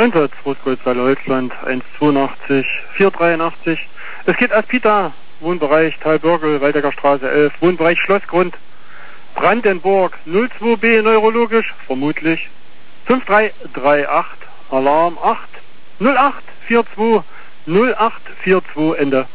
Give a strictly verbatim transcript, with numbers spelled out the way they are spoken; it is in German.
Einsatz, Großkreuzhalle Holzland, eins zweiundachtzig, vier dreiundachtzig. Es geht Aspita, Wohnbereich Talbörgel, Waldecker Straße elf, Wohnbereich Schlossgrund, Brandenburg, null zwei B, neurologisch, vermutlich, fünf drei drei acht, Alarm acht, null acht vier zwei, null acht vier zwei, Ende.